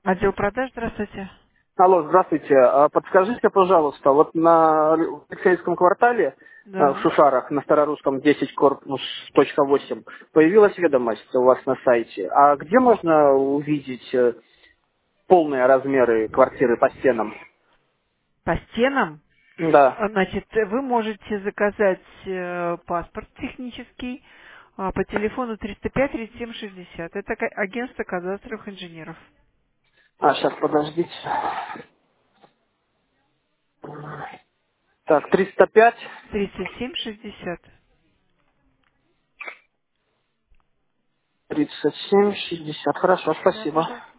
Отдел продаж, здравствуйте. Алло, здравствуйте. Подскажите, пожалуйста, вот на Алексеевском квартале в Да. Шушарах на Старорусском 10 корпус .8 появилась ведомость у вас на сайте. А где можно увидеть полные размеры квартиры по стенам? По стенам, Да. значит, вы можете заказать паспорт технический по телефону 305-37-60. Это агентство кадастровых инженеров. Сейчас, подождите. Так, 305, 37-60. 37, 60. Хорошо, Да, спасибо. пожалуйста.